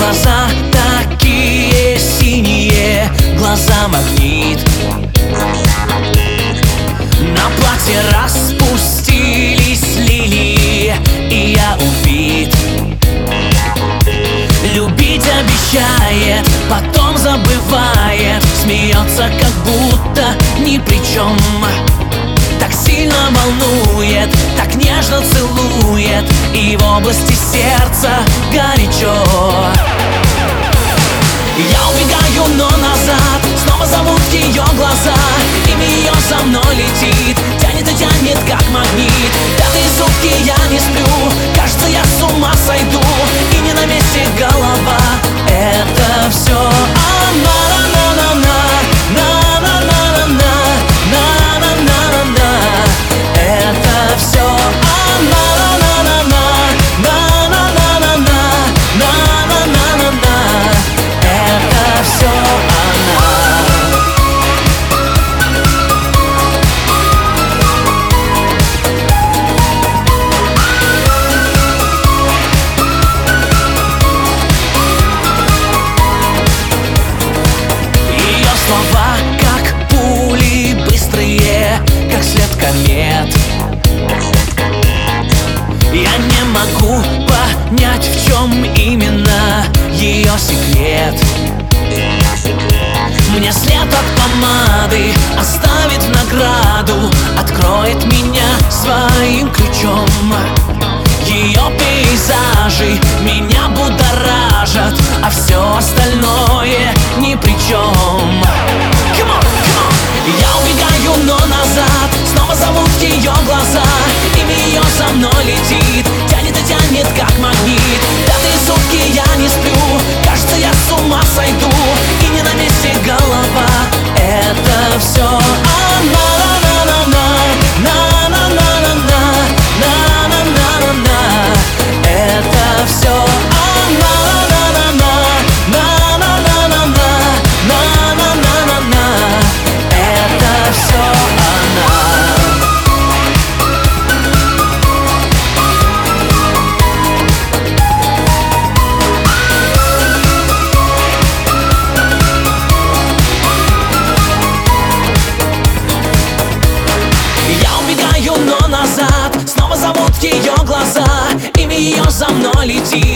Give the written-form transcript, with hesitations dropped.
глаза такие синие, глаза магнит. На платье распустились лилии, и я убит. Любить обещает, потом забывает, смеется, как будто ни при чем. Так сильно волнует, так нежно целует, и в области сердца горячо. Я убегаю, но назад, снова зовут ее глаза. Имя ее за мной летит, тянет и тянет, как магнит. Пятые сутки я не сплю, кажется, я с ума сойду. И не на месте голова, это все она. Это все она. Это все она. Ее слова, как пули, быстрые, как свет комет. Я не могу понять, в чем именно ее секрет. Мне след от помады оставит в награду, откроет меня своим ключом. Ее пейзажи меня будоражат, а все остальное ни при чем. Come on, come on. Я убегаю, но назад, снова зовут ее глаза. Имя ее за мной летит, тянет и тянет, как магнит. Пятые сутки я не сплю, кажется, я с ума сойду. И не на месте голова, это все она. Это все она. Это все она. Я убегаю, но назад, снова зовут ее глаза. Имя ее за мной летит,